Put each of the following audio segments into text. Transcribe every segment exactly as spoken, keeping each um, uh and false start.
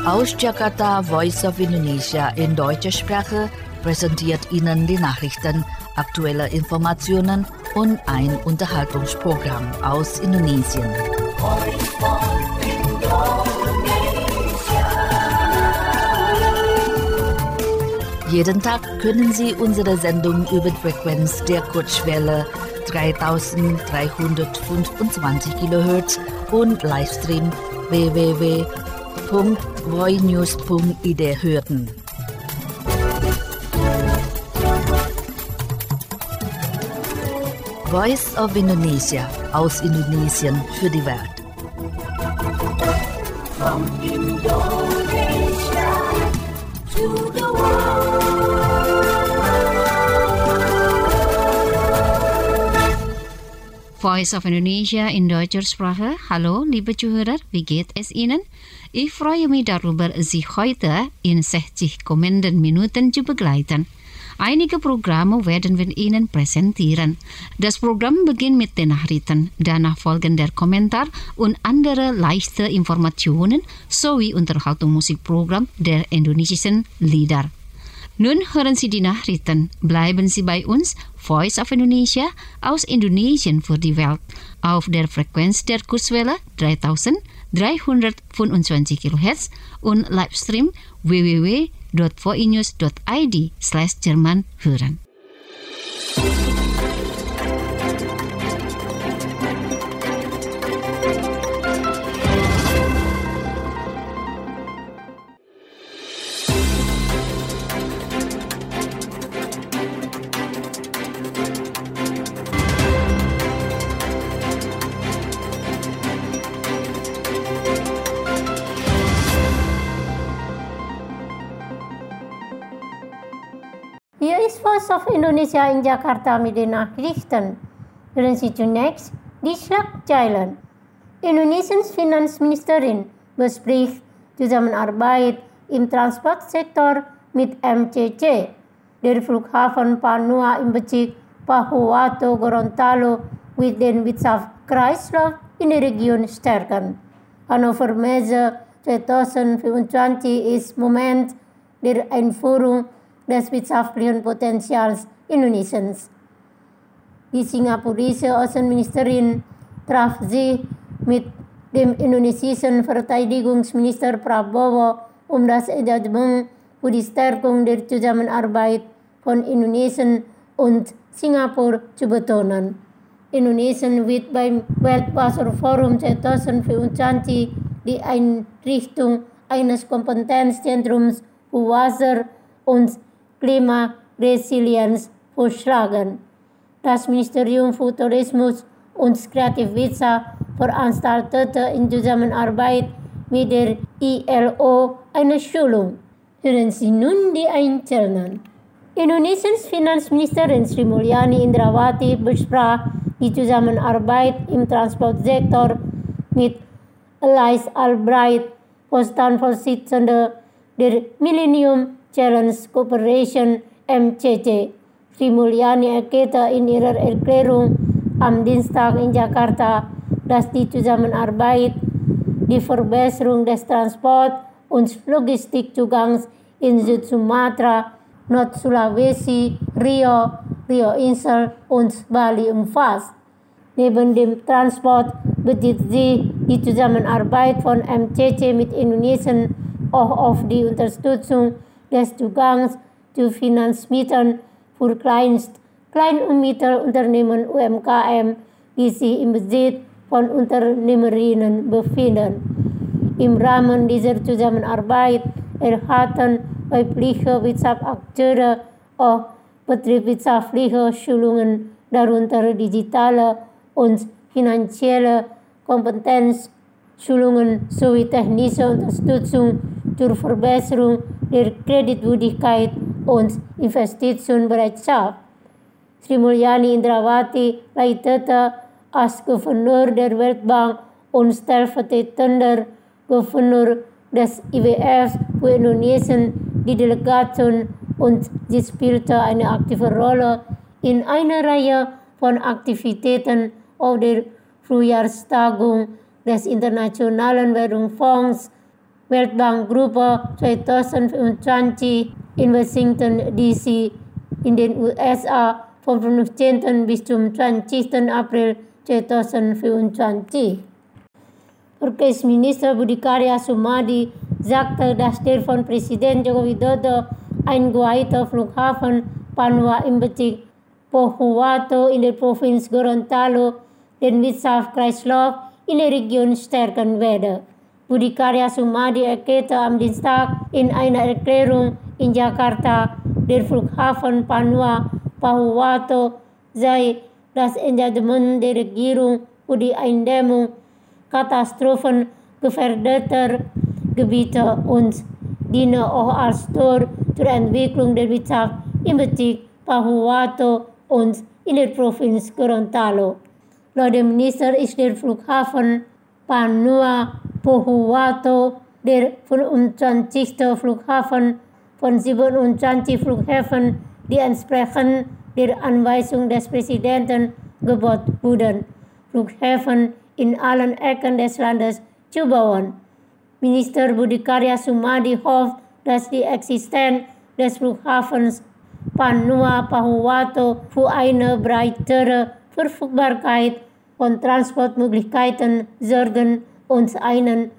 Aus Jakarta, Voice of Indonesia in deutscher Sprache präsentiert Ihnen die Nachrichten, aktuelle Informationen und ein Unterhaltungsprogramm aus Indonesien. Jeden Tag können Sie unsere Sendung über die Frequenz der Kurzwelle dreitausenddreihundertfünfundzwanzig Kilohertz und Livestream w w w punkt voinews punkt i d hören. Voice of Indonesia aus Indonesien für die Welt. From Indonesia to the world. Voice of Indonesia in deutscher Sprache. Hallo, liebe Zuhörer, wie geht es Ihnen? Ich freue mich darüber, Sie heute in sechzig kommenden Minuten zu begleiten. Einige Programme werden wir Ihnen präsentieren. Das Programm beginnt mit den Nachrichten, danach folgen der Kommentar und andere leichte Informationen sowie Unterhaltungsmusikprogramm der indonesischen Lieder. Nun hören Sie die Nachrichten. Bleiben Sie bei uns, Voice of Indonesia aus Indonesien für die Welt, auf der Frequenz der Kurzwelle dreitausenddreihundertfünfundzwanzig Kilohertz und Livestream w w w punkt voinews punkt i d slash Jerman hören. Hier ist Voice of Indonesia in Jakarta mit den Nachrichten. Hören Sie zunächst die Schlagzeilen. Indonesiens Finanzministerin bespricht Zusammenarbeit im Transportsektor mit M C C. Der Flughafen Panua im Bezirk Pahuwato Gorontalo wird den Wirtschaftskreislauf in der Region stärken. Hannover Messe zweitausendfünfundzwanzig ist Moment der Einführung des wirtschaftlichen Potenzials Indonesiens. Die singapurische Außenministerin traf sich mit dem indonesischen Verteidigungsminister Prabowo, um das Engagement für die Stärkung der Zusammenarbeit von Indonesien und Singapur zu betonen. Indonesien wird beim Weltwasserforum zweitausendfünfundzwanzig die Einrichtung eines Kompetenzzentrums für Wasser und Klimaresilienz vorschlagen. Das Ministerium für Tourismus und Kreativwirtschaft veranstaltete in Zusammenarbeit mit der I L O eine Schulung. Hören Sie nun die Einzelnen. Indonesiens Finanzministerin Sri Mulyani Indrawati besprach die Zusammenarbeit im Transportsektor mit Alice Albright, Vorstandsvorsitzende der Millennium Challenge Corporation M C C. Sri Mulyani erklärte in ihrer Erklärung am Dienstag in Jakarta, dass die Zusammenarbeit die Verbesserung des Transport- und Logistikzugangs in Süd-Sumatra, Nord-Sulawesi, Rio, Rio-Insel und Bali umfasst. Neben dem Transport bezieht sich die Zusammenarbeit von M C C mit Indonesien auch auf die Unterstützung des Zugangs zu Finanzmitteln für Kleinst-, Klein- und Mittelunternehmen U M K M, die sich im Besitz von Unternehmerinnen befinden. Im Rahmen dieser Zusammenarbeit erhalten weibliche Wirtschaftsakteure auch betriebswirtschaftliche Schulungen, darunter digitale und finanzielle Kompetenzschulungen sowie technische Unterstützung zur Verbesserung der Kreditwürdigkeit und Investitionsbereitschaft. Sri Mulyani Indrawati leitete als Gouverneur der Weltbank und stellvertretender Gouverneur des I W F für Indonesien die Delegation und sie spielte eine aktive Rolle in einer Reihe von Aktivitäten auf der Frühjahrstagung des Internationalen Währungsfonds Weltbankgruppe zweitausendvierundzwanzig in Washington D C in den U S A vom fünfzehnten bis zum zwanzigsten April zweitausendvierundzwanzig. Verkehrsminister Budi Karya Sumadi sagte, dass der von Präsident Joko Widodo eingeweihte Flughafen Panua im Bezirk Pohuwato in der Provinz Gorontalo den Wirtschaftskreislauf in der Region stärken werde. Budi Karya Sumadi erklärte am Dienstag in einer Erklärung in Jakarta, der Flughafen Panua Pohuwato sei das Engagement der Regierung für die Eindämmung katastrophengefährdeter Gebiete und diene auch als Tor zur Entwicklung der Wirtschaft im Bezirk Pohuwato und in der Provinz Gorontalo. Laut dem Minister ist der Flughafen Panua Pohuwato der fünfundzwanzigste Flughafen von siebenundzwanzig Flughäfen, die entsprechend der Anweisung des Präsidenten gebaut wurden, Flughäfen in allen Ecken des Landes zu bauen. Minister Budi Karya Sumadi hofft, dass die Existenz des Flughafens Panua Pohuwato für eine breitere Verfügbarkeit von Transportmöglichkeiten sorgen und einen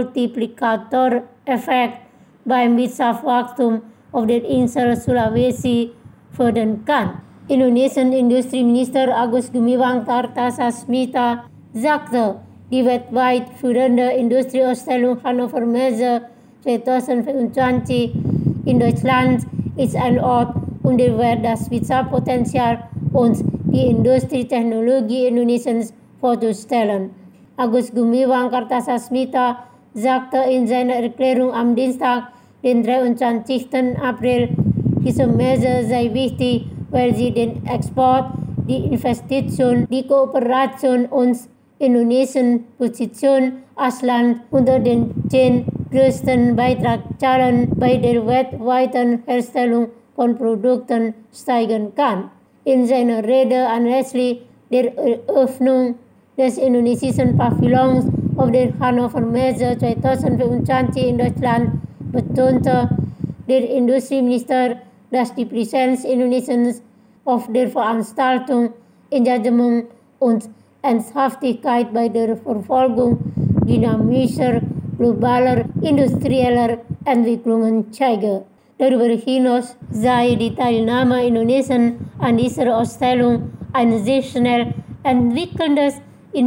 Multiplikatoreffekt beim Wirtschaftswachstum auf der Insel Sulawesi fördern kann. Indonesian Industrieminister Agus Gumiwang Kartasasmita sagte, die weltweit führende Industrieausstellung Hannover Messe zweitausendvierundzwanzig in Deutschland ist ein Ort, unter dem das Wirtschaftspotenzial und die Industrietechnologie Indonesiens vorzustellen. Agus Gumiwang Kartasasmita sagte in seiner Erklärung am Dienstag, den dreiundzwanzigsten April, diese Messe sei wichtig, weil sie den Export, die Investition, die Kooperation und Indonesiens Position als Land unter den zehn größten Beitragszahlen bei der weltweiten Herstellung von Produkten steigern kann. In seiner Rede anlässlich der Eröffnung des indonesischen Pavillons auf der Hannover Messe zweitausendvierundzwanzig in Deutschland betonte der Industrieminister, dass die Präsenz Indonesiens auf der Veranstaltung Engagement und Ernsthaftigkeit bei der Verfolgung dynamischer globaler industrieller Entwicklungen zeige. Darüber hinaus sei die Teilnahme Indonesiens an dieser Ausstellung ein sehr schnell entwickelndes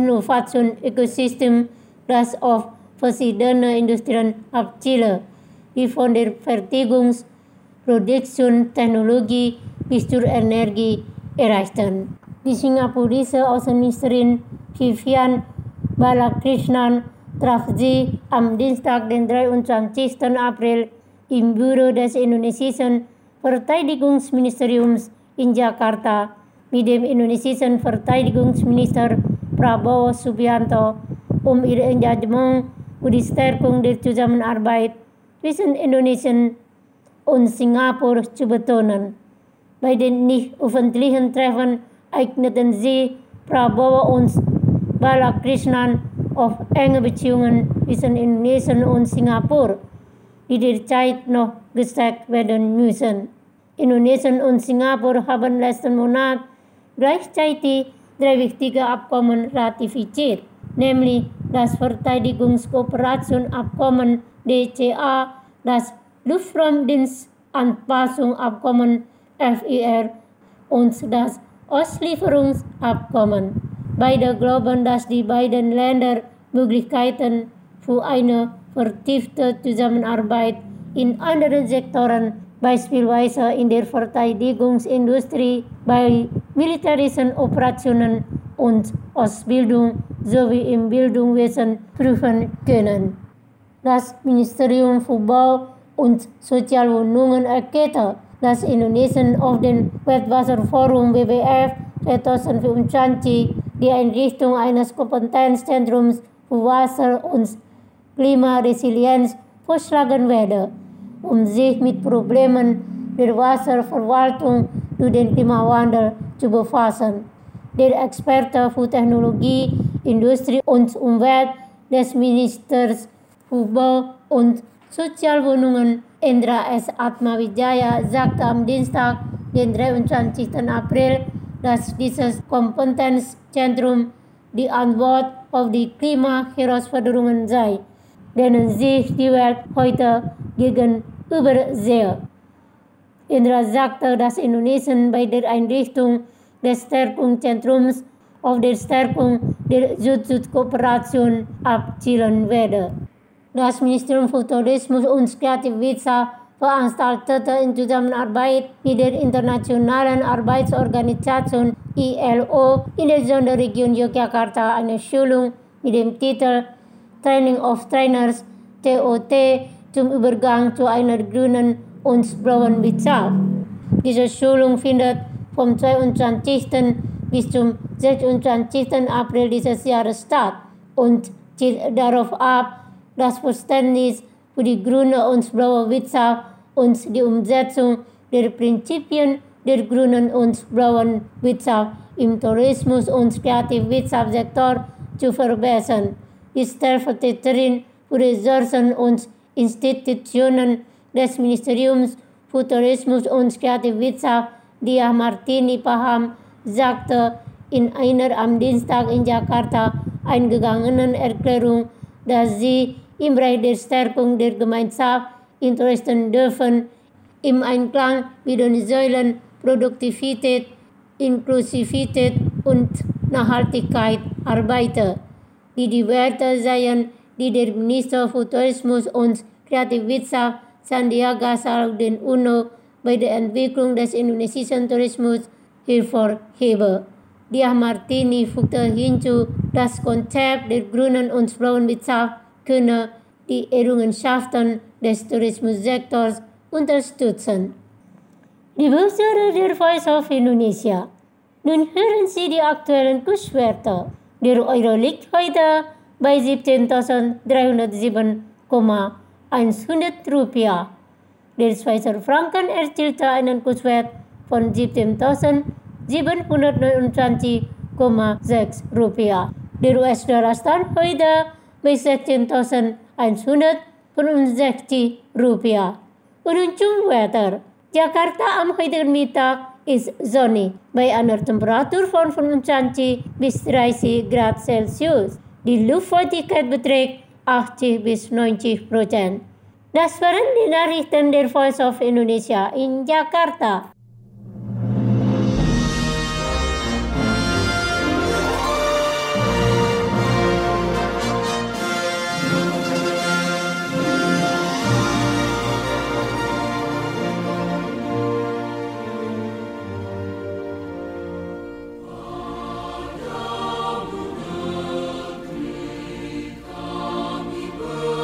Innovationsökosystem, das auf verschiedene Industrien abziele, die von der Fertigungs-, Produktion, Technologie bis zur Energie erreichten. Die singapurische Außenministerin Vivian Balakrishnan traf sie am Dienstag, den dreiundzwanzigsten April, im Büro des indonesischen Verteidigungsministeriums in Jakarta mit dem indonesischen Verteidigungsminister Prabowo Subianto, um ihr Engagement für die Stärkung der Zusammenarbeit zwischen Indonesien und Singapur zu betonen. Bei den nicht öffentlichen Treffen eigneten sie Prabowo und Balakrishnan auf enge Beziehungen zwischen Indonesien und Singapur, die derzeit noch gestärkt werden müssen. Indonesien und Singapur haben letzten Monat gleichzeitig drei wichtige Abkommen ratifiziert, nämlich das Verteidigungskooperationsabkommen D C A, das Luftraumdienstanpassungsabkommen F I R und das Auslieferungsabkommen. Beide glauben, dass die beiden Länder Möglichkeiten für eine vertiefte Zusammenarbeit in anderen Sektoren, beispielsweise in der Verteidigungsindustrie, bei militärischen Operationen und Ausbildung sowie im Bildungswesen prüfen können. Das Ministerium für Bau und Sozialwohnungen erklärte, dass Indonesien auf dem Weltwasserforum W W F zweitausendvierundzwanzig die Einrichtung eines Kompetenzzentrums für Wasser- und Klimaresilienz vorschlagen werde, um sich mit Problemen der Wasserverwaltung durch den Klimawandel zu befassen. Der Experte für Technologie, Industrie und Umwelt des Ministers Hochbau und Sozialwohnungen Indra S. Atmawijaya sagte am Dienstag, den dreiundzwanzigsten April, dass dieses Kompetenzzentrum die Antwort auf die Klimaherausforderungen sei, denen sich die Welt heute gegenübersehe. Indra sagte, dass Indonesien bei der Einrichtung des Stärkungszentrums auf der Stärkung der Süd-Süd-Kooperation abzielen werde. Das Ministerium für Tourismus und Kreativwirtschaft veranstaltete in Zusammenarbeit mit der Internationalen Arbeitsorganisation I L O in der Sonderregion Yogyakarta eine Schulung mit dem Titel Training of Trainers T O T zum Übergang zu einer grünen und blauen Wirtschaft. Diese Schulung findet vom zweiundzwanzigsten bis zum sechsundzwanzigsten April dieses Jahres statt und zielt darauf ab, das Verständnis für die grüne und blaue Wirtschaft und die Umsetzung der Prinzipien der grünen und blauen Wirtschaft im Tourismus- und Kreativwirtschaftssektor zu verbessern. Die Stellvertreterin für Ressourcen und Institutionen des Ministeriums für Tourismus und Kreativwirtschaft, Diah Martini Paham, sagte in einer am Dienstag in Jakarta eingegangenen Erklärung, dass sie im Bereich der Stärkung der Gemeinschaft interessen dürfen, im Einklang mit den Säulen Produktivität, Inklusivität und Nachhaltigkeit arbeiten, die die Werte seien, die der Minister für Tourismus und Kreativwirtschaft Sandiaga Salahuddin Uno bei der Entwicklung des indonesischen Tourismus hervorhebe. Diah Martini fügte hinzu, das Konzept der grünen und blauen Wirtschaft könne die Errungenschaften des Tourismussektors unterstützen. Liebe Hörer der Voice of Indonesia, nun hören Sie die aktuellen Kurswerte. Der Euro liegt heute bei siebzehntausenddreihundertsieben Komma hundert Rupiah. Der Schweizer Franken erzielte einen Kurswert von siebzehntausendsiebenhundertneunundzwanzig Komma sechs Rupiah. Der U S-Dollar stand heute bei sechzehntausendeinhundertfünfundsechzig Rupiah. Und nun zum Wetter. Jakarta am heutigen Mittag ist sonnig bei einer Temperatur von fünfundzwanzig bis dreißig Grad Celsius. Die Luftfeuchtigkeit beträgt achtzig bis neunzig Prozent. Das waren die Nachrichten der Voice of Indonesia in Jakarta.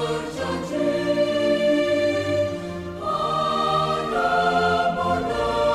Pada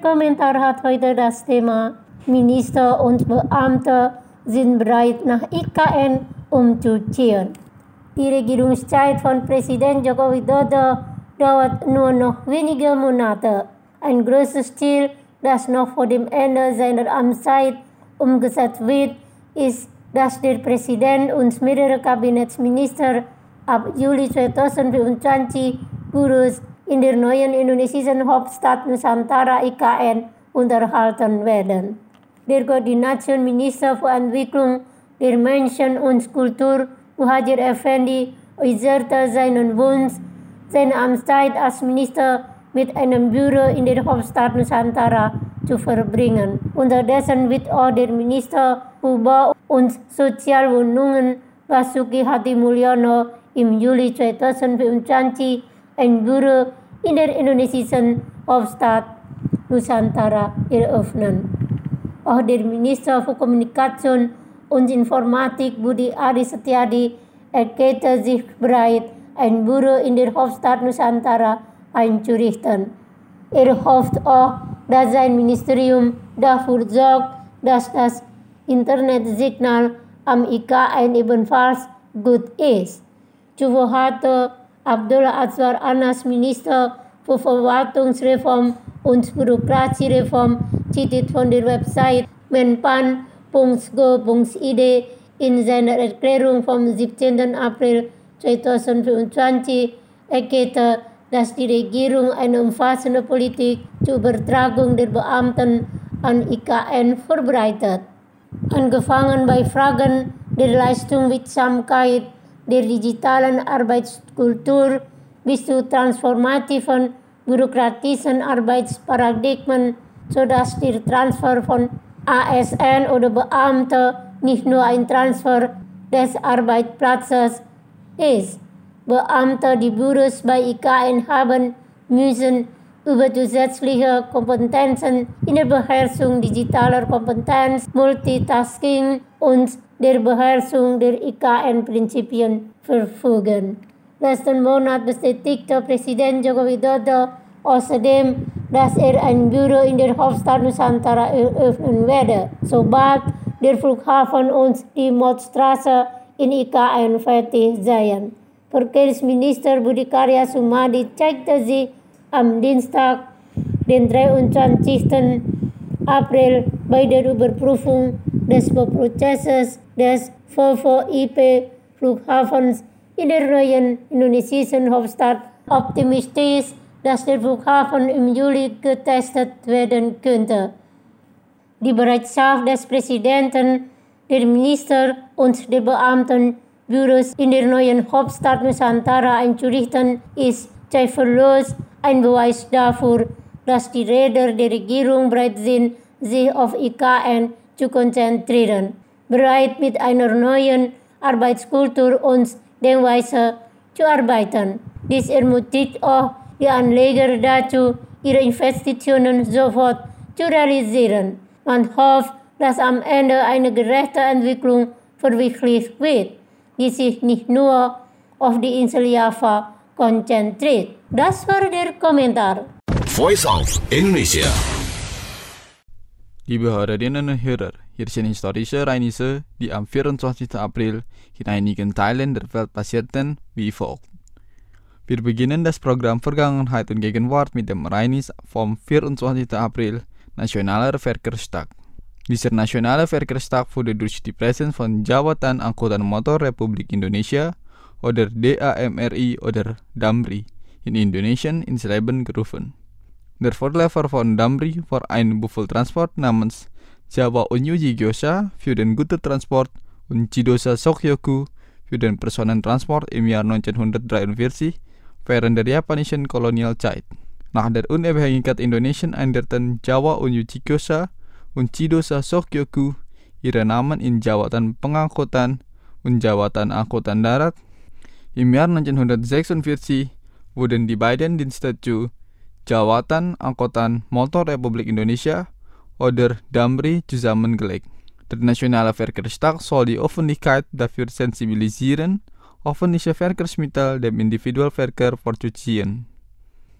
Kommentar hat heute das Thema Minister und Beamte sind bereit, nach I K N umzuziehen. Die Regierungszeit von Präsident Joko Widodo dauert nur noch wenige Monate. Ein großes Ziel, das noch vor dem Ende seiner Amtszeit umgesetzt wird, ist, dass der Präsident und mehrere Kabinettsminister ab Juli zweitausendfünfundzwanzig Büros in der neuen indonesischen Hauptstadt Nusantara I K N unterhalten werden. Der Koordinationsminister für Entwicklung der Menschen und Kultur, Muhadjir Effendi, äußerte seinen Wunsch, seine Amtszeit als Minister mit einem Büro in der Hauptstadt Nusantara zu verbringen. Unterdessen wird auch der Minister für Bau und Sozialwohnungen, Basuki Hadi Mulyono, im Juli zweitausendfünfundzwanzig ein Büro in der indonesischen Hauptstadt Nusantara eröffnen. Auch der Minister für Kommunikation und Informatik Budi Ari Setiadi erklärte sich bereit, ein Büro in der Hauptstadt Nusantara einzurichten. Er hofft auch, dass sein Ministerium dafür sorgt, dass das Internetsignal am I K N ebenfalls gut ist. Suharto Abdullah Azwar Anas, Minister für Verwaltungsreform und Bürokratiereform, zitiert von der Website menpan punkt go punkt I D in seiner Erklärung vom siebzehnten April zweitausendfünfundzwanzig erklärte, dass die Regierung eine umfassende Politik zur Übertragung der Beamten an I K N vorbereitet. Angefangen bei Fragen der Leistungswirksamkeit, der digitalen Arbeitskultur bis zu transformativen bürokratischen Arbeitsparadigmen, sodass der Transfer von A S N oder Beamte nicht nur ein Transfer des Arbeitsplatzes ist. Beamte, die Büros bei I K N haben, müssen über zusätzliche Kompetenzen in der Beherrschung digitaler Kompetenz, Multitasking und der Beherrschung der I K N-Prinzipien verfügen. Letzten Monat bestätigte Präsident Joko Widodo außerdem, dass er ein Büro in der Hauptstadt Nusantara eröffnen werde, sobald der Flughafen und die Mottstraße in I K N fertig seien. Verkehrsminister Budi Karya Sumadi zeigte sich am Dienstag, den dreiundzwanzigsten April, bei der Überprüfung des Bauprozesses des V V I P-Flughafens in der neuen indonesischen Hauptstadt optimistisch, dass der Flughafen im Juli getestet werden könnte. Die Bereitschaft des Präsidenten, der Minister und der Beamten, Büros in der neuen Hauptstadt Nusantara einzurichten, ist zweifellos ein Beweis dafür, dass die Räder der Regierung bereit sind, sich auf I K N zu konzentrieren, bereit mit einer neuen Arbeitskultur und Denkweise zu arbeiten. Dies ermutigt auch die Anleger dazu, ihre Investitionen sofort zu realisieren. Man hofft, dass am Ende eine gerechte Entwicklung verwirklicht wird, die sich nicht nur auf die Insel Java konzentriert. Das war der Kommentar. Voice of Indonesia. Liebe Hörerinnen und Hörer, hier sind historische Ereignisse, die am vierundzwanzigsten April in einigen Teilen der Welt passierten, wie folgt. Wir beginnen das Programm Vergangenheit und Gegenwart mit dem Ereignis vom vierundzwanzigsten April, Nationaler Verkehrstag. Dieser Nationale Verkehrstag wurde durch die Präsenz von Jabatan Angkutan Motor Republik Indonesia oder D A M R I oder Damri in Indonesien ins Leben gerufen. Der Vorläufer von Damri war ein Buffeltransport namens Jawa Unyu Jigosha für den Gütertransport und Chidosa Sokyoku für den Personentransport im Jahr neunzehnhundertdreiundvierzig während der japanischen Kolonialzeit. Nach der Unabhängigkeit Indonesiens änderten Jawa Unyu Jigosha und Chidosa Sokyoku ihre Namen in Jawatan Pengangkutan und Jawatan Angkutan Darat. Im Jahr neunzehnhundertsechsundvierzig wurden die beiden Dienste zu Jawatan Angkutan Motor Republik Indonesia oder Damri zusammengelegt. Der Nationale Verkehrstag soll die Öffentlichkeit dafür sensibilisieren, öffentliche Verkehrsmittel dem Individualverkehr vorzuziehen.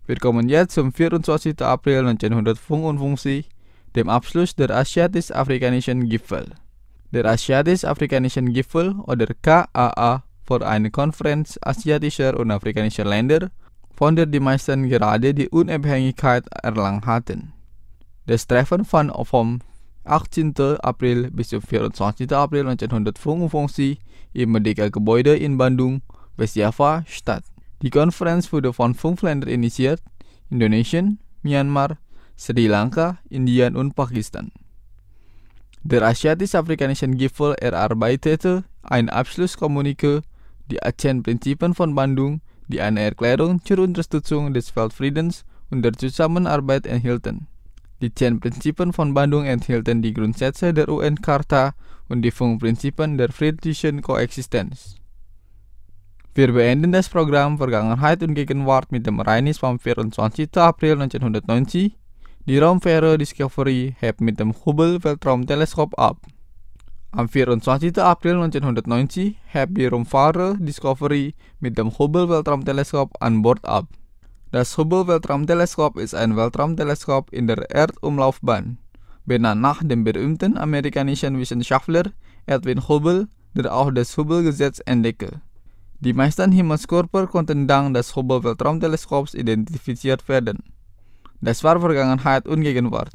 Wir kommen jetzt zum vierundzwanzigsten April neunzehnhundertfünfundfünfzig, dem Abschluss der Asiatisch-Afrikanischen Gipfel. Der Asiatisch-Afrikanischen Gipfel oder K A A war eine Konferenz asiatischer und afrikanischer Länder, von der die meisten gerade die Unabhängigkeit erlangt hatten. Das Treffen fand vom achtzehnten April bis zum vierundzwanzigsten April neunzehnhundertfünfundfünfzig im Merdeka-Gebäude in Bandung, West-Java statt. Die Konferenz wurde von fünf Ländern initiiert: Indonesien, Myanmar, Sri Lanka, Indien und Pakistan. Der Asiatisch-Afrikanischen Gipfel erarbeitete ein Abschlusskommuniqué, die zehn Prinzipien von Bandung, die eine Erklärung zur Unterstützung des Weltfriedens und der Zusammenarbeit enthielten. Die zehn Prinzipien von Bandung enthielten die Grundsätze der U N-Charta und die fünf Prinzipien der friedlichen Koexistenz. Wir beenden das Programm Vergangenheit und Gegenwart mit dem Ereignis vom vierundzwanzigsten April neunzehnhundertneunzig. Die Raumfähre Discovery hebt mit dem Hubble-Weltraumteleskop ab. Am vierundzwanzigsten April neunzehnhundertneunzig hebt die Raumfahrer Discovery mit dem Hubble-Weltraumteleskop an Bord ab. Das Hubble-Weltraumteleskop ist ein Weltraumteleskop in der Erdumlaufbahn, benannt nach dem berühmten amerikanischen Wissenschaftler Edwin Hubble, der auch das Hubble-Gesetz entdeckte. Die meisten Himmelskörper konnten dank des Hubble-Weltraumteleskops identifiziert werden. Das war Vergangenheit und Gegenwart.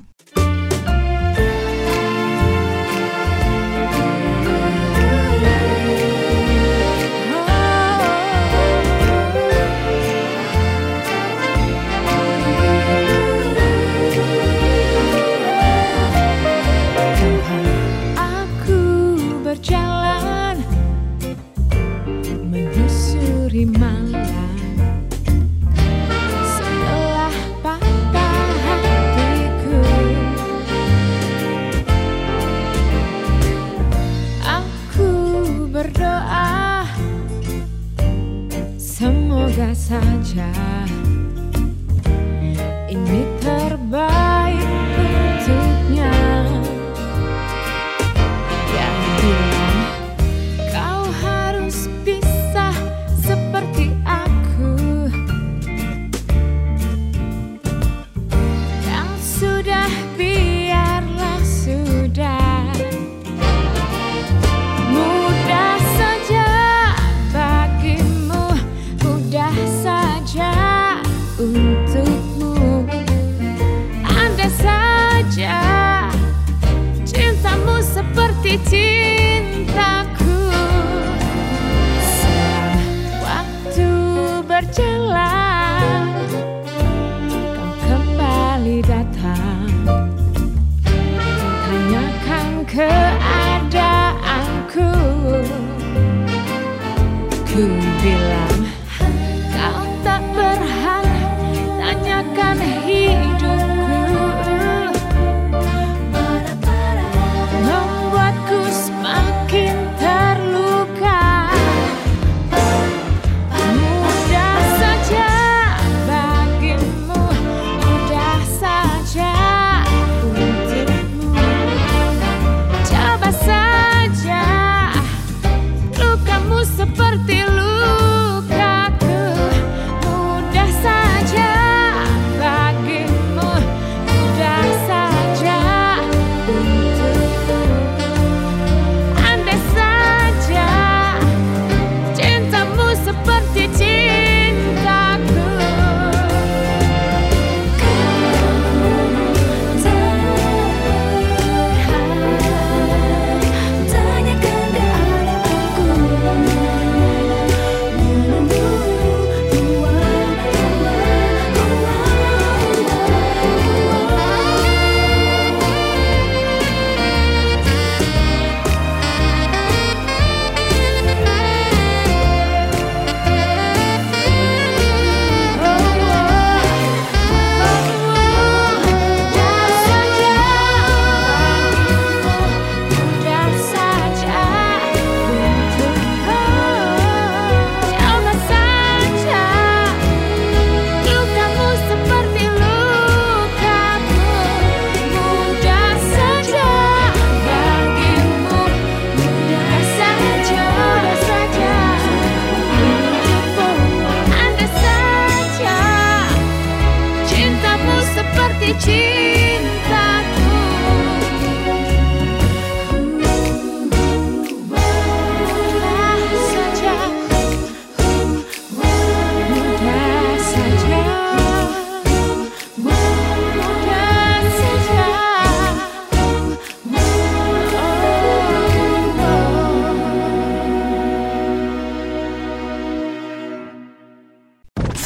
Semoga saja ini terbaik untuknya. Yang bilang kau harus bisa seperti aku. Yang sudah biarlah sudah. Mudah saja bagimu, mudah saja.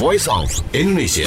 Voice of Indonesia.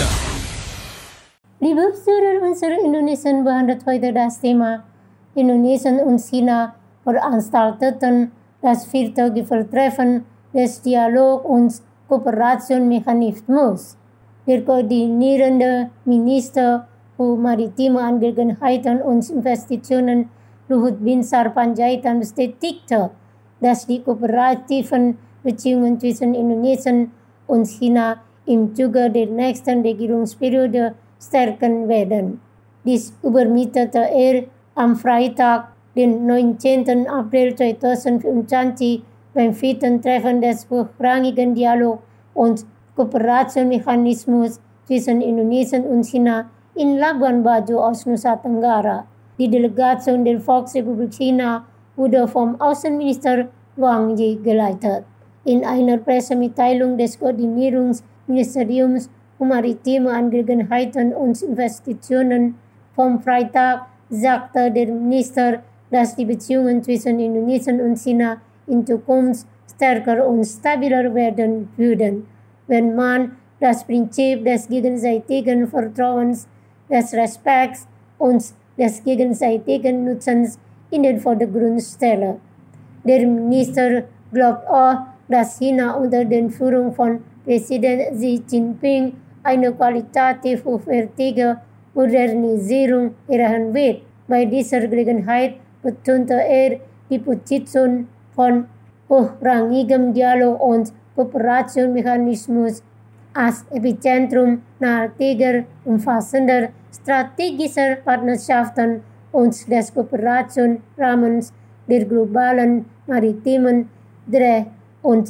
Liebe Zuhörer unserer Indonesian behandelt heute das Thema Indonesien und China veranstalteten das viertägige Treffen des Dialog- und Kooperationsmechanismus. Der koordinierende Minister für maritime Angelegenheiten und Investitionen Luhut Binsar Panjaitan bestätigte, dass die kooperativen Beziehungen zwischen Indonesien und China im Zuge der nächsten Regierungsperiode stärken werden. Dies übermittelte er am Freitag, den neunzehnten April zweitausendvierundzwanzig, beim vierten Treffen des hochrangigen Dialog- und Kooperationsmechanismus zwischen Indonesien und China in Labuan Bajo aus Nusa Tenggara. Die Delegation der Volksrepublik China wurde vom Außenminister Wang Yi geleitet. In einer Pressemitteilung des Koordinierungsministeriums für maritime Angelegenheiten und Investitionen vom Freitag sagte der Minister, dass die Beziehungen zwischen Indonesien und China in Zukunft stärker und stabiler werden würden, wenn man das Prinzip des gegenseitigen Vertrauens, des Respekts und des gegenseitigen Nutzens in den Vordergrund stelle. Der Minister glaubt auch, dass China unter der Führung von Präsident Xi Jinping eine qualitativ hochwertige Modernisierung erreichen wird. Bei dieser Gelegenheit betonte er die Position von hochrangigem Dialog- und Kooperationsmechanismus als Epizentrum nachhaltiger, umfassender, strategischer Partnerschaften und des Kooperationsrahmens der globalen maritimen Dreh- und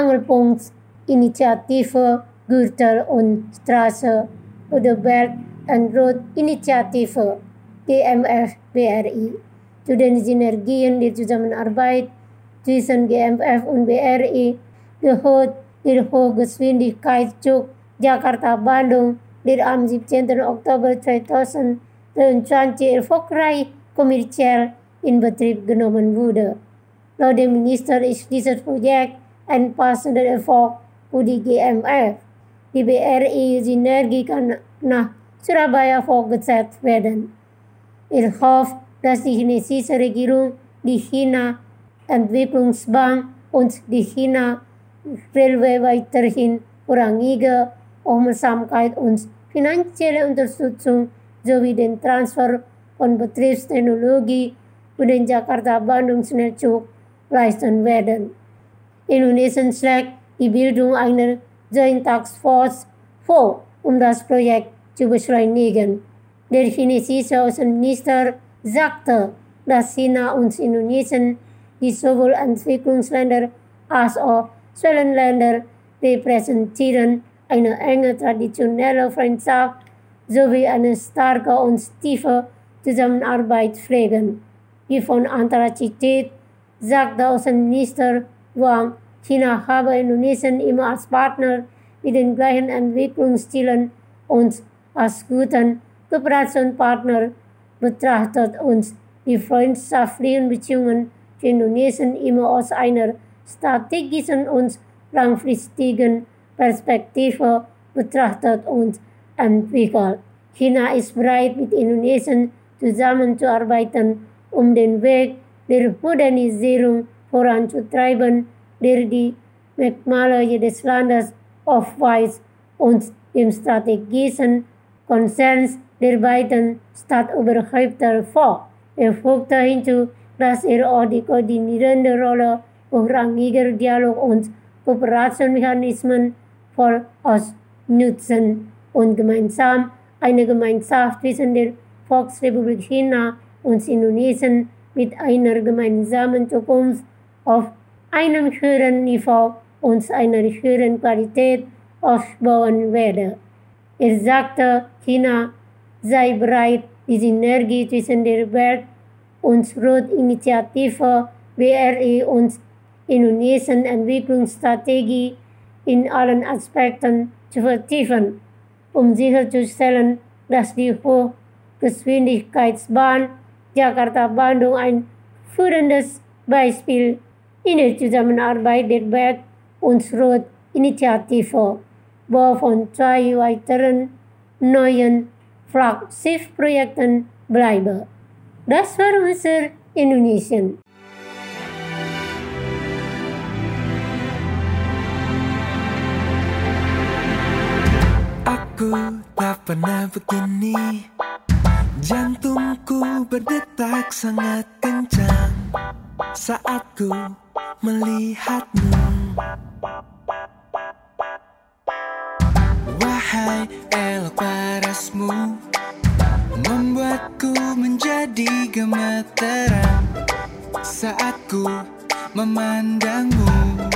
Angelpunktsinitiative Gürtel und Straße oder Belt and Road Initiative G M F B R I. Zu den Synergien der Zusammenarbeit zwischen G M F und B R I gehört der Hochgeschwindigkeitszug Jakarta-Bandung, der am siebzehnten Oktober zweitausenddreiundzwanzig erfolgreich kommerziell in Betrieb genommen wurde. Laut dem Minister ist dieses Projekt ein passender Erfolg für die G M F. Die B R I-Synergie kann nach Surabaya fortgesetzt werden. Er hofft, dass die chinesische Regierung, die China-Entwicklungsbank und die China Railway weiterhin vorrangige Aufmerksamkeit und finanzielle Unterstützung sowie den Transfer von Betriebstechnologie für den Jakarta-Bandung-Schnellzug leisten werden. Indonesien schlägt die Bildung einer Joint Task Force vor, um das Projekt zu beschleunigen. Der chinesische Außenminister sagte, dass China und Indonesien, die sowohl Entwicklungsländer als auch Schwellenländer repräsentieren, eine enge traditionelle Freundschaft sowie eine starke und tiefe Zusammenarbeit pflegen. Die von Antarktizität sagte Außenminister Wang, China habe Indonesien immer als Partner mit den gleichen Entwicklungszielen und als guten Kooperationspartner betrachtet und die freundschaftlichen Beziehungen zu Indonesien immer aus einer strategischen und langfristigen Perspektive betrachtet und entwickelt. China ist bereit, mit Indonesien zusammenzuarbeiten, um den Weg der Modernisierung voranzutreiben, der die Merkmale jedes Landes aufweist und dem strategischen Konsens der beiden Staatsüberhäupter folgt. Er fügte hinzu, dass er auch die koordinierende Rolle hochrangiger Dialog- und Kooperationsmechanismen voll ausnutzen und gemeinsam eine Gemeinschaft zwischen der Volksrepublik China und Indonesien mit einer gemeinsamen Zukunft auf einem höheren Niveau und einer höheren Qualität aufbauen werde. Er sagte, China sei bereit, die Synergie zwischen der Belt- und Road-Initiative B R I und Indonesien Entwicklungsstrategie in allen Aspekten zu vertiefen, um sicherzustellen, dass die Hochgeschwindigkeitsbahn Jakarta-Bandung ein führendes Beispiel in der Zusammenarbeit der Belt- und Road-Initiative waarvan twee weiteren neuen Flaggschiff-Projekten bleiben. Das war unser Indonesien. Aku tak pernah begini, jantungku berdetak sangat kencang saat ku melihatmu. Wahai elok parasmu, membuatku menjadi gemeteran saat ku memandangmu.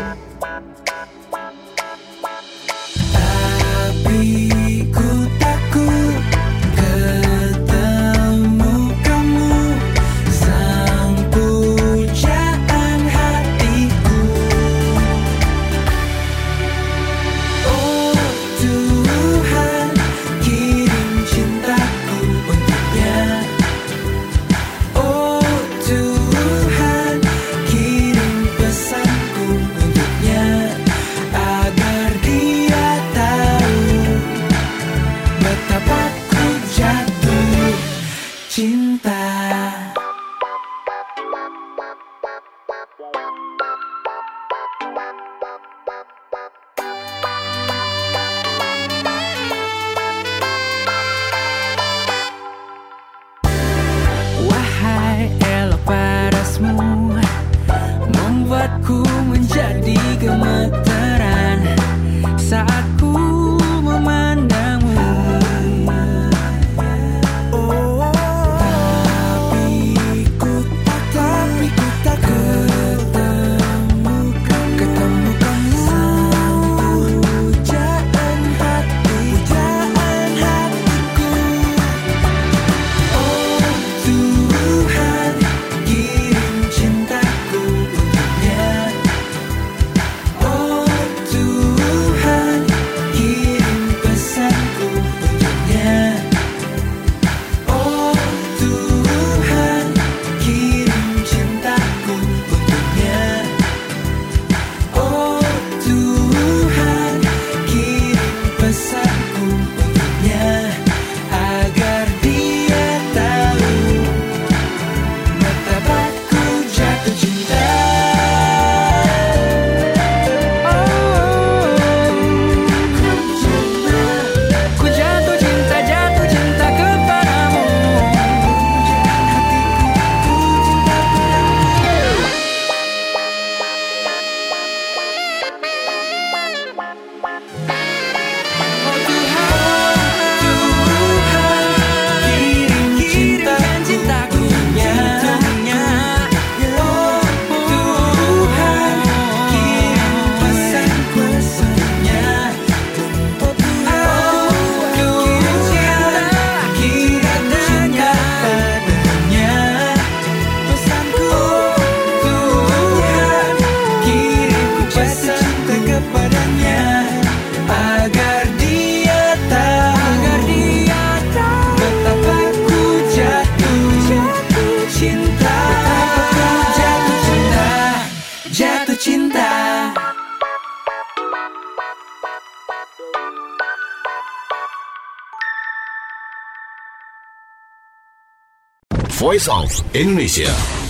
Tapi ku takut ketemu kamu, sang pujaan hatiku. Oh Tuhan, kirim cintaku untuknya. Oh Tuhan, kirim pesanku untuknya, agar dia tahu betapa ku jatuh cinta. Wahai elok parasmu, membuatku menjadi gemeteran saat ku memandangmu. Oh, tapi ku tak, tapi ku tak ketemu kamu, ketemu kamu, sang pujaan hati, pujaan hatiku. Oh Tuhan, kirim cintaku untuknya. Oh Tuhan, kirim pesanku untuknya. Oh Tuhan, kirim cintaku untuknya. Oh Tuhan, kirim pesanku untuknya, agar dia tahu betapa ku jatuh cinta. Ku jatuh cinta, jatuh cinta kepadamu. Hatiku, ku cinta padamu. Oh Tuhan, Tuhan, kirim cintaku untuknya. Oh Tuhan, kirim pesanku untuknya. Oh Tuhan, kirim cinta padanya. Pesanku, Tuhan, kirim pesanku kepadanya, agar dia tahu, agar dia tahu betapa ku jatuh cinta, betapa ku jatuh cinta, jatuh cinta. Voice of Indonesia.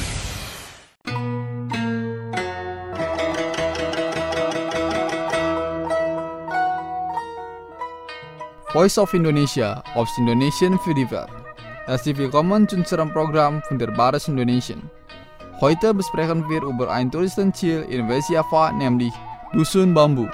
Voice of Indonesia of Indonesian Festival. Herzlich willkommen zu unserem Programm von der Bares Indonesien. Heute besprechen wir über ein Touristenziel in West Java, nämlich Dusun Bambu.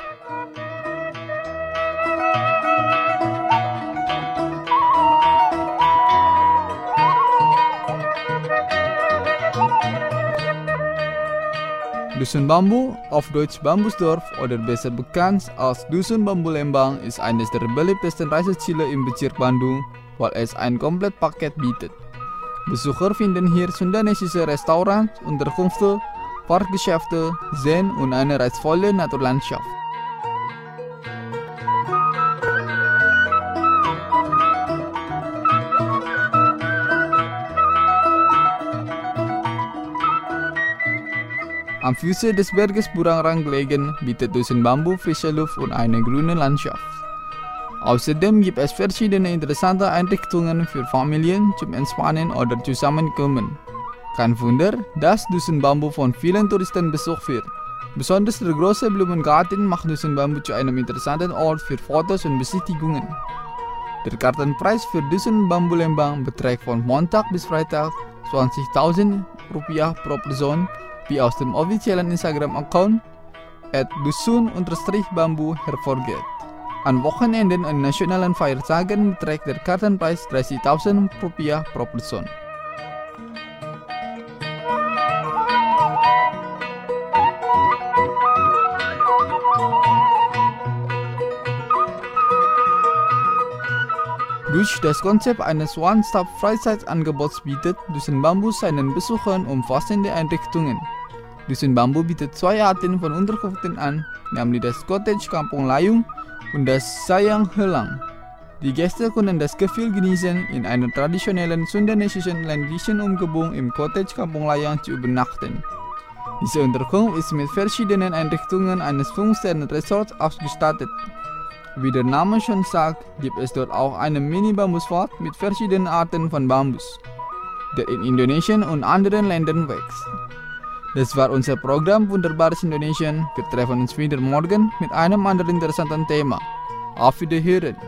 Dusun Bambu, auf Deutsch Bambusdorf oder besser bekannt als Dusun Bambu Lembang, ist eines der beliebtesten Reiseziele im Bezirk Bandung, weil es ein Komplettpaket bietet. Besucher finden hier sundanesische Restaurants, Unterkünfte, Parkgeschäfte, Seen und eine reizvolle Naturlandschaft. Am Fuße des Berges Burangrang gelegen, bietet Dusun Bambu frische Luft und eine grüne Landschaft. Außerdem gibt es verschiedene interessante Einrichtungen für Familien zum Entspannen oder Zusammenkommen. Kein Wunder, dass Dusun Bambu von vielen Touristen besucht wird. Besonders der große Blumengarten macht Dusun Bambu zu einem interessanten Ort für Fotos und Besichtigungen. Der Kartenpreis für Dusun Bambu Lembang beträgt von Montag bis Freitag zwanzigtausend Rupiah pro Person, wie aus dem offiziellen Instagram-Account at dusun-bambu hervorgeht. An Wochenenden und nationalen Feiertagen beträgt der Kartenpreis dreißigtausend Rupiah pro Person. Durch das Konzept eines One-Stop-Freizeitangebots bietet Dusun Bambu seinen Besuchern umfassende Einrichtungen. Dusun Bambu bietet zwei Arten von Unterkünften an, nämlich das Cottage Kampung Layung und das Sayang Helang. Die Gäste können das Gefühl genießen, in einer traditionellen sundanesischen ländlichen Umgebung im Cottage Kampung Layang zu übernachten. Diese Unterkunft ist mit verschiedenen Einrichtungen eines Fünf-Sterne-Resorts ausgestattet. Wie der Name schon sagt, gibt es dort auch einen Mini-Bambuswald mit verschiedenen Arten von Bambus, der in Indonesien und anderen Ländern wächst. Das war unser Programm Wunderbares Indonesien. Wir treffen uns wieder morgen mit einem anderen interessanten Thema. Auf Wiederhören!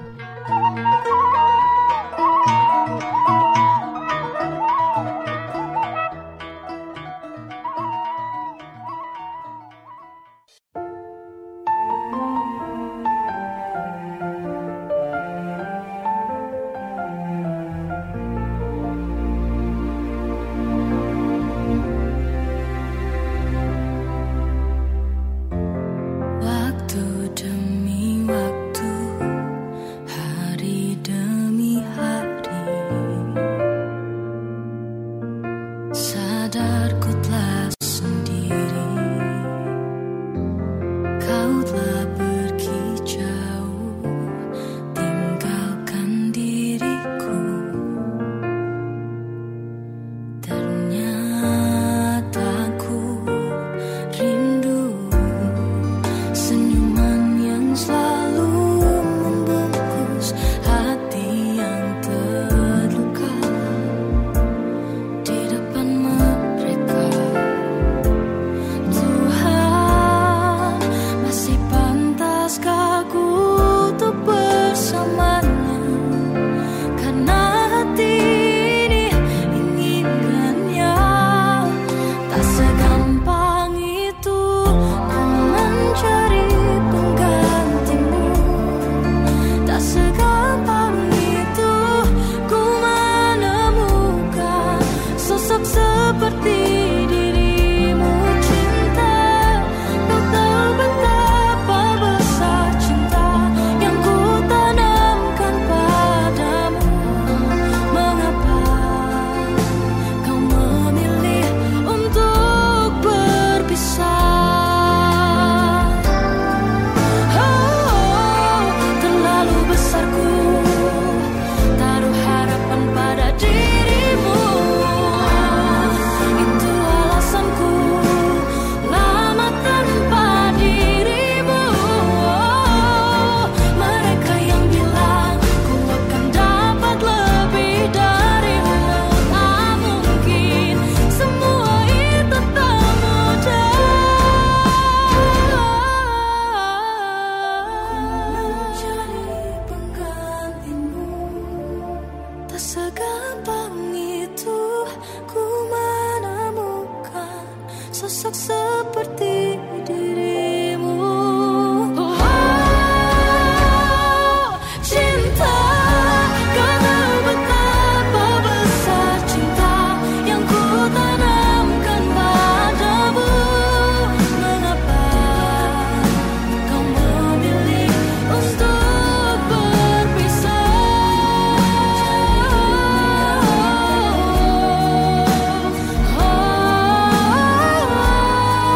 sosok seperti dirimu. Oh, cinta, kau tahu betapa besar cinta yang ku tanamkan padamu. Mengapa kau memilih untuk berpisah? Oh,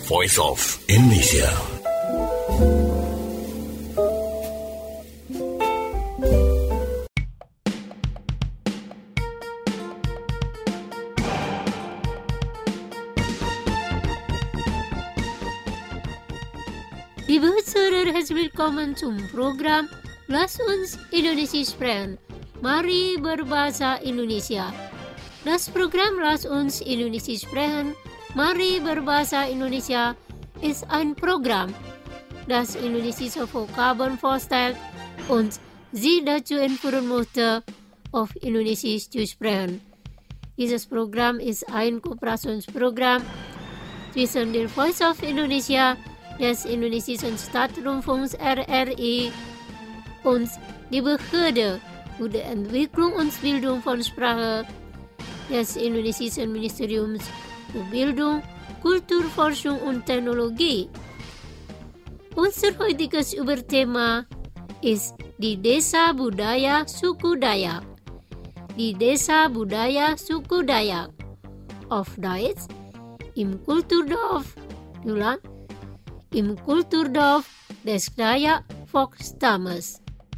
Voice of Indonesia. Liebe Hörer, herzlich willkommen zum Programm Lass uns Indonesia sprechen. Mari berbahasa Indonesia. Das Programm Lass uns Indonesia sprechen. Mari berbahasa Indonesia ist ein Programm, das indonesische Vokabeln vorstellt und Sie dazu informieren möchte, auf Indonesisch zu sprechen. Dieses Programm ist ein Kooperationsprogramm zwischen der Voice of Indonesia, des indonesischen Staatsrundfunks R R I und die Behörde für die Entwicklung und Bildung von Sprache des indonesischen Ministeriums für Bildung, Kultur, Forschung und Technologie. Unser heutiges Überthema ist die Desa Budaya Suku Dayak. Die Desa Budaya Suku Dayak. Auf Deutsch, im Kulturdorf, ulang, im Kulturdorf des Dayak Volksstammes.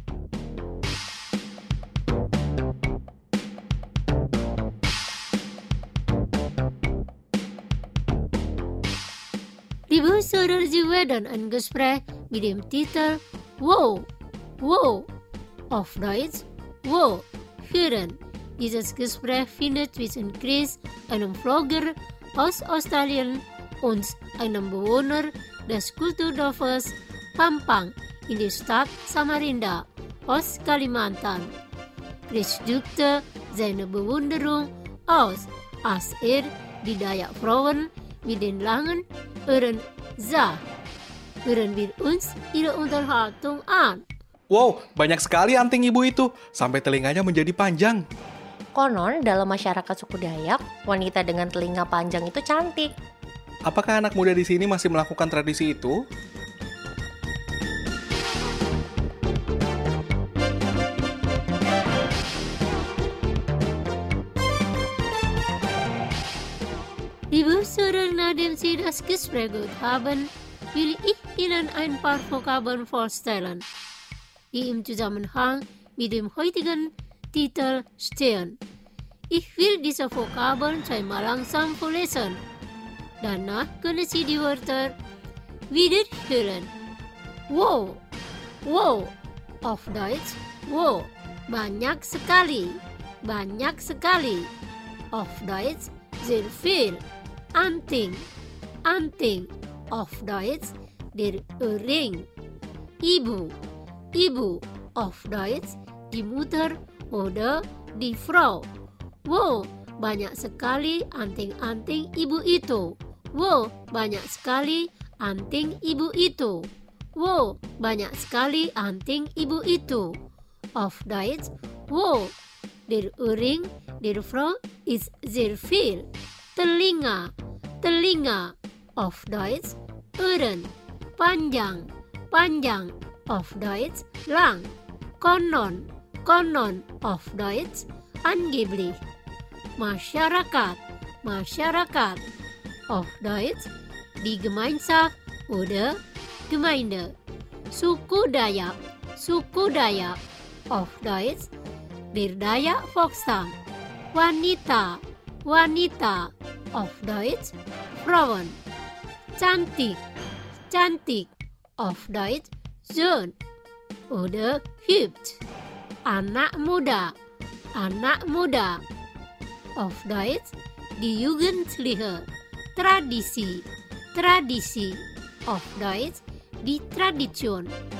Liebe Hörer, Sie werden ein Gespräch mit dem Titel Wow, Wow, auf Deutsch Wow, hören. Dieses Gespräch findet zwischen Chris, einem Vlogger aus Australien, und einem Bewohner des Kulturdorfes Pampang in der Stadt Samarinda aus Kalimantan. Chris drückte seine Bewunderung aus, als er die Dayak-Frauen mit den langen Ohren sah. Hören wir uns ihre Unterhaltung an. Wow, banyak sekali anting ibu itu, sampai telinganya menjadi panjang. Konon, dalam masyarakat suku Dayak, wanita dengan telinga panjang itu cantik. Apakah anak muda di sini masih melakukan tradisi itu? Liebe Hörer, nachdem Sie das Gespräch gehört haben, will ich Ihnen ein paar Vokabeln vorstellen, die im Zusammenhang mit dem heutigen Titel stehen. Ich will diese Vokabeln zweimal langsam vorlesen. Danach können Sie die Wörter wiederhören. Wow, wow, auf Deutsch, wow, banyak sekali, banyak sekali, auf Deutsch, sehr viel, anting, anting, auf Deutsch, der Ohrring, ibu, ibu, auf Deutsch, die Mutter oder die Frau. Wow, banyak sekali anting-anting ibu itu. Wow, banyak sekali anting ibu itu. Wow, banyak sekali anting ibu itu. Auf Deutsch, wow, der Ohrring der Frau ist sehr viel. Telinga, telinga. Auf Deutsch, Ohren. Panjang, panjang. Auf Deutsch, lang. Konon, konon. Auf Deutsch, angeblich. Masyarakat, masyarakat. Auf Deutsch, die Gemeinschaft oder Gemeinde. Suku Dayak, suku Dayak. Auf Deutsch, der Dayak Volksstamm. Wanita, wanita. Auf Deutsch, Frauen. Cantik, cantik. Auf Deutsch, schön oder hübsch. Anak muda, anak muda. Auf Deutsch, die Jugendliche. Tradisi, tradisi. Auf Deutsch, die Tradition.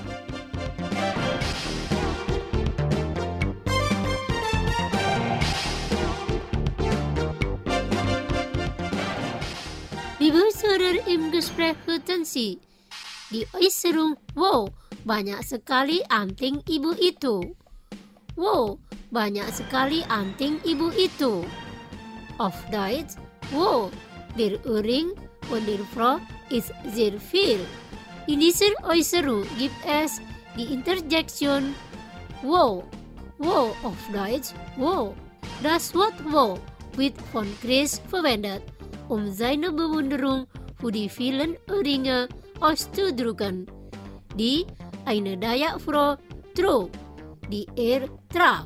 Liebe Hörer, im Gespräch hörten Sie die Äußerung, wow, banyak sekali anting ibu itu. Wow, banyak sekali anting ibu itu. Auf Deutsch, wow, der Ohrring von der Frau ist sehr viel. In dieser Äußerung gibt es die Interjektion wow, wow auf Deutsch, wow. Das Wort wow wird von Chris verwendet, um seine Bewunderung voor die vielen ringen aus te drukken, die eine Dayak-vrouw trok, die er traf.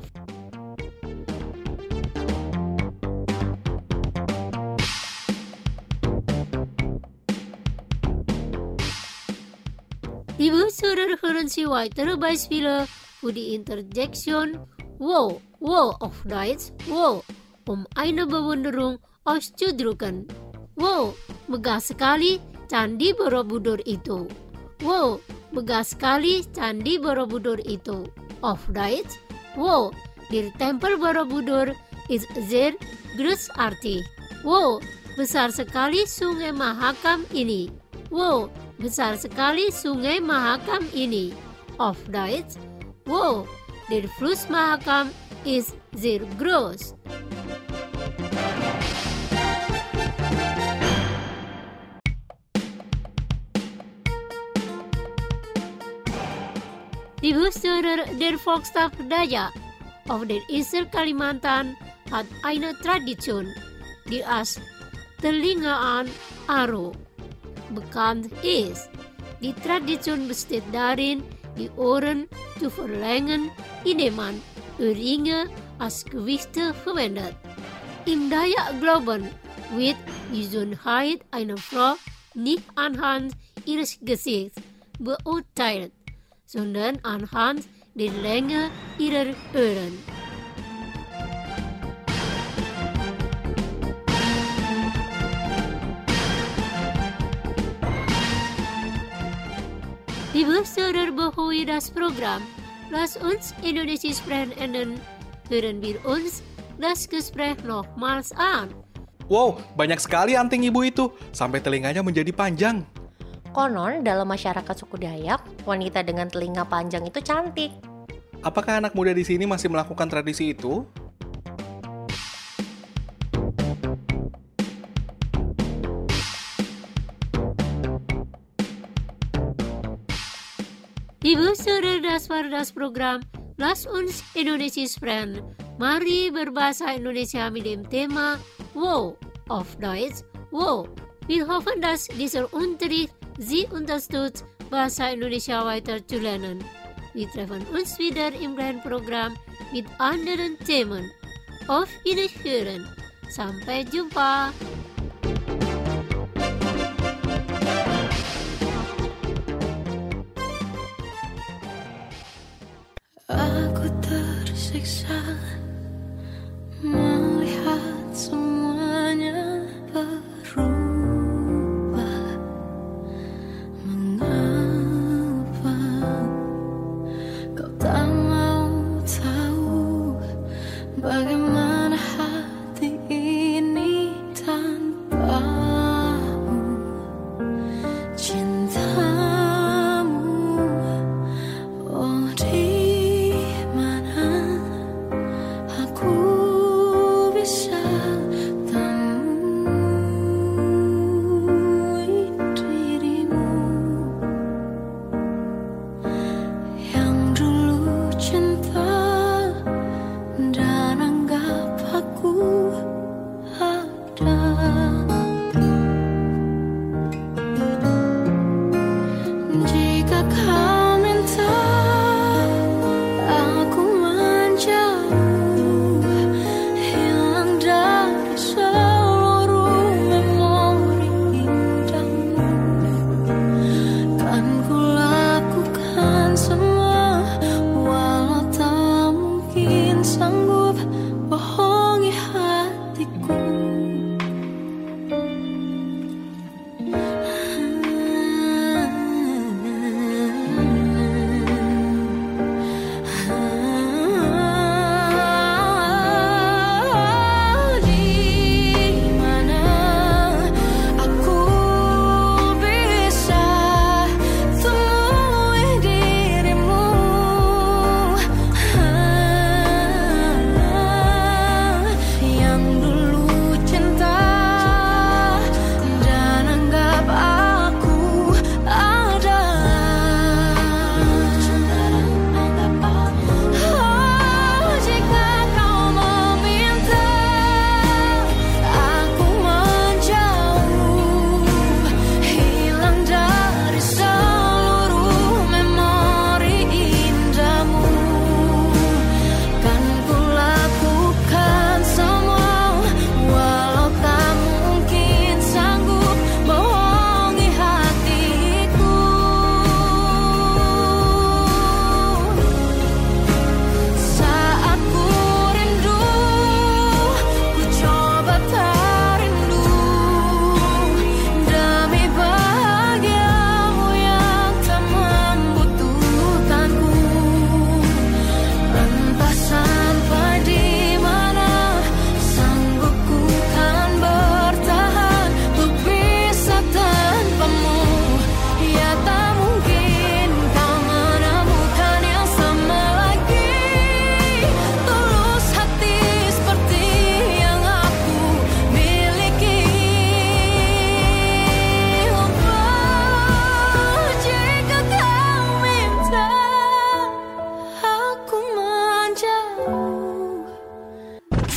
Liebe Zuhörer, hören Sie weitere Beispiele für die Interjektion wo, wo auf Deutsch, wo, um eine Bewunderung auszudrücken. Wow, megah sekali Candi Borobudur itu. Wow, megah sekali Candi Borobudur itu. Auf Deutsch, wow, der Tempel Borobudur ist sehr großartig. Wow, besar sekali Sungai Mahakam ini. Wow, besar sekali Sungai Mahakam ini. Auf Deutsch, wow, der Fluss Mahakam ist sehr groß. Liebe Zuhörer, der Volksstamm Dayak auf der Insel Kalimantan hat eine Tradition, die als Telingaan Aro bekannt ist. Die Tradition besteht darin, die Ohren zu verlängern, indem man Ohrringe als Gewichte verwendet. Im Dayak-Glauben wird die Schönheit einer Frau nicht anhand ihres Gesichts beurteilt, sondern anhand der Länge ihrer Ohren. Liebe Zuhörer, bevor wir das Programm Lass uns Indonesisch sprechen enden, hören wir uns das Gespräch nochmals an. Wow, banyak sekali anting ibu itu, sampai telinganya menjadi panjang. Konon dalam masyarakat suku Dayak, wanita dengan telinga panjang itu cantik. Apakah anak muda di sini masih melakukan tradisi itu? Liebe Zuhörer, das war das Programm Lass uns Indonesisch sprechen. Mari berbahasa Indonesia mit dem Thema Wo, auf Deutsch Wo. Wir hoffen, dass dieser Unterricht Sie unterstützt, Bahasa Indonesia weiter zu lernen. Wir treffen uns wieder im gleichen Programm mit anderen Themen. Auf Wiederhören. Sampai jumpa. Aku tersiksa melihat semuanya berubah. Mengapa kau tak mau tahu bagaimana hati ini tanpamu? Cintamu, oh di cinta dan anggap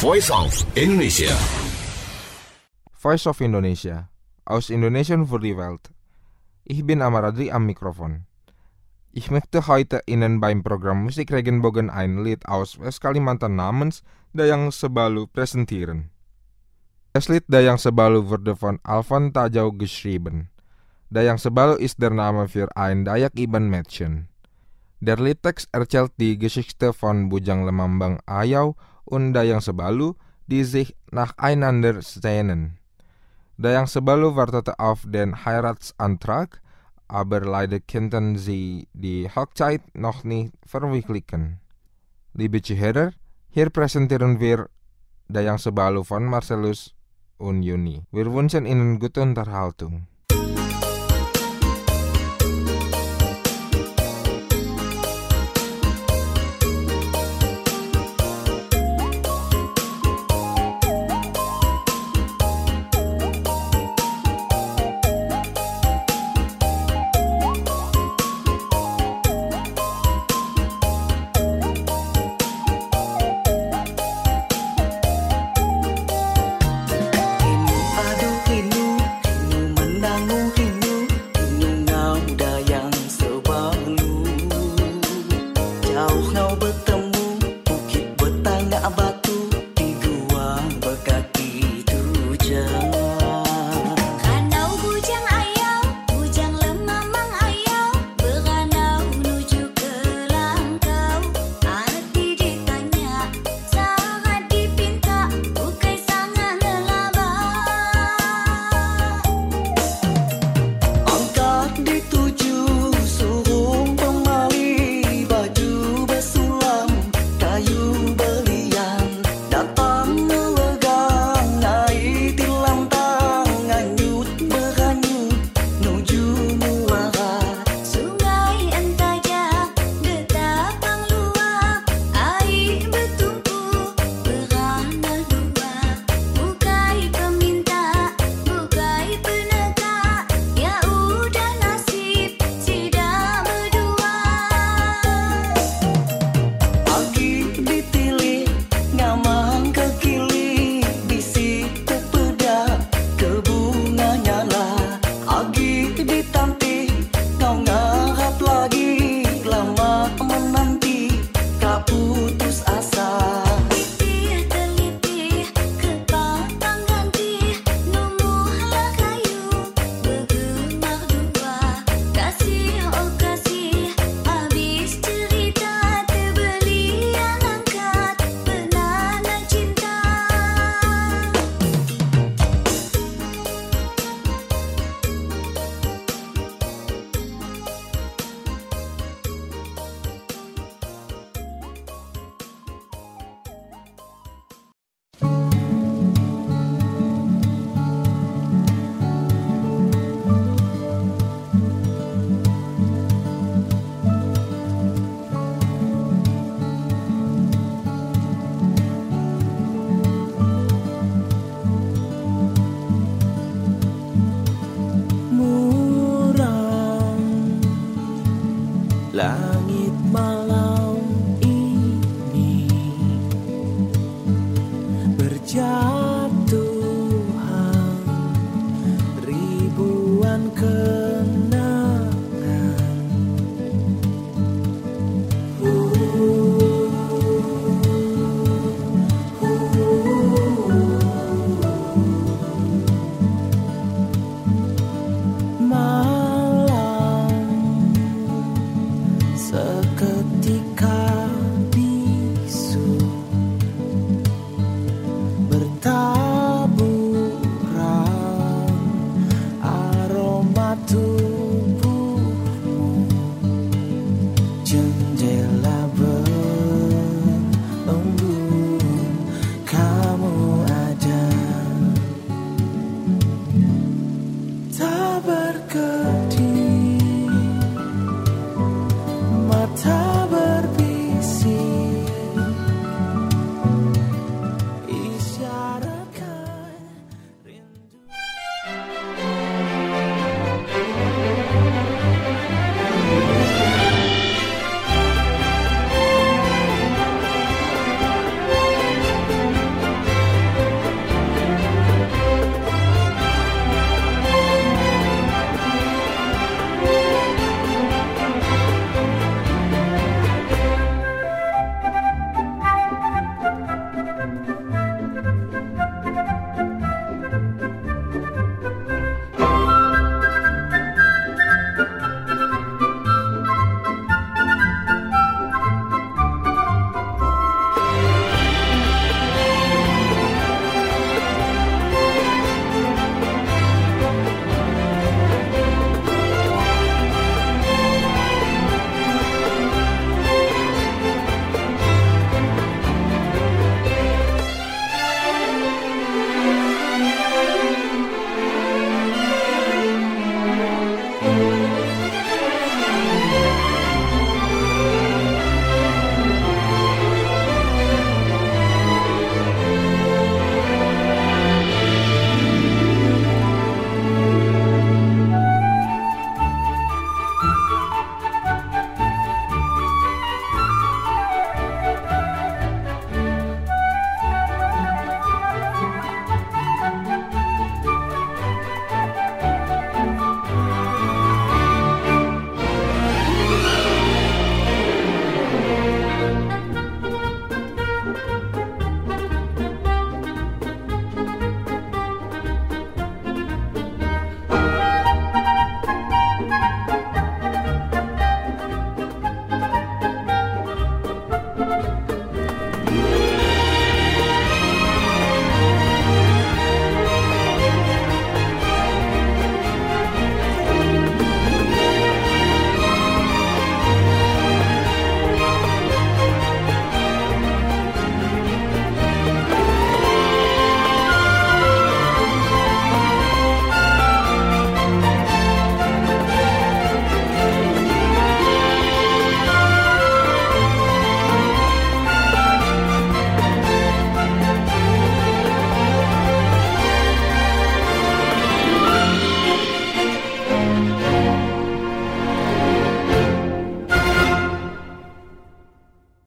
Voice of Indonesia. Voice of Indonesia. Aus Indonesian für die Welt. Ich bin Amaradri am Mikrofon. Ich möchte heute Ihnen beim Programm Musik Regenbogen ein Lied aus West-Kalimantan namens Dayang Sebalu präsentieren. Das Lied Dayang Sebalu wurde von Alvan Tajau geschrieben. Dayang Sebalu ist der Name für ein Dayak-Iban-Mädchen. Der Liedtext erzählt die Geschichte von Bujang Lemambang Ayau und Dayang Sebalu, die sich nacheinander sehnen. Dayang Sebalu wartete auf den Heiratsantrag, aber leider konnten sie die Hochzeit noch nicht verwirklichen. Liebe Zuhörer, hier präsentieren wir Dayang Sebalu von Marcellus und Yuni. Wir wünschen Ihnen gute Unterhaltung. Jauh ngau bertemu